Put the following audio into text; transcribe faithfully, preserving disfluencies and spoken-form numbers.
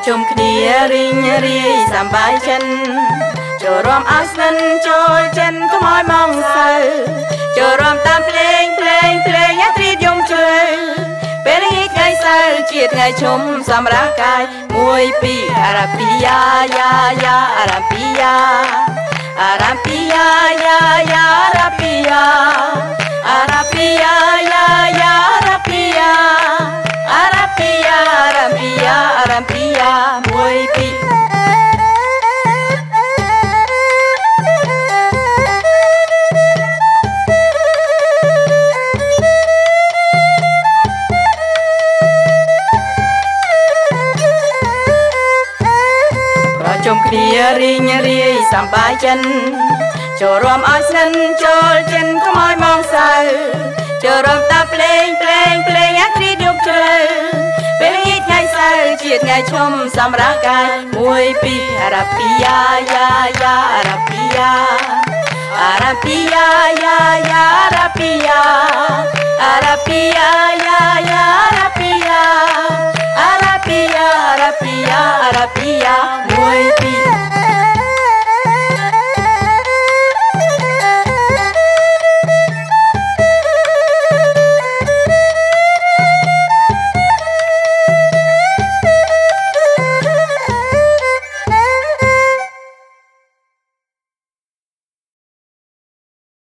ជុំគ្នារីងរាយសប្បាយចិត្តចូលរួមឲ្យស្និទ្ធចូលចិនកុំឲ្យមកសៅចូលរួមតាមភ្លេងភ្លេងភ្លេងអាត្រៀតយំជ្រៅពេលថ្ងៃថ្ងៃសៅរ៍ជាថ្ងៃជុំសម្រាប់កាយមួយពីរអារ៉ាពីយ៉ាយ៉ាយ៉ាអារ៉ាពីយ៉ាអារ៉ាពីយ៉ាយ៉ាយ៉ាអារ៉ាពីយ៉ាអារ៉ាពីយ៉ាយ៉ាយ៉ាអារ៉ាពីយ៉ាអារ៉ាពីយ៉ាអារ៉ាពីយ៉ាអារ៉ាពីយ៉ាមួយពីរជុំគ្នារីងរាយសប្បាយចិត្តចូលរួមឲ្យស្និទ្ធចូលចិនកុំឲ្យមកសៅចូលរួមតាមភ្លេងភ្លេងភ្លេងអាត្រៀតយំជ្រៅពេលថ្ងៃថ្ងៃសៅរ៍ជាថ្ងៃជុំសម្រាប់កាយមួយពីរអារ៉ាពីយ៉ាយ៉ាយ៉ាអារ៉ាពីយ៉ាអារ៉ាពីយ៉ាយ៉ាយ៉ាអារ៉ាពីយ៉ាអារ៉ាពីយ៉ាយ៉ាយ៉ាអារ៉ាពីយ៉ាអារ៉ាពីយ៉ាអារ៉ាពីយ៉ាអារ៉ា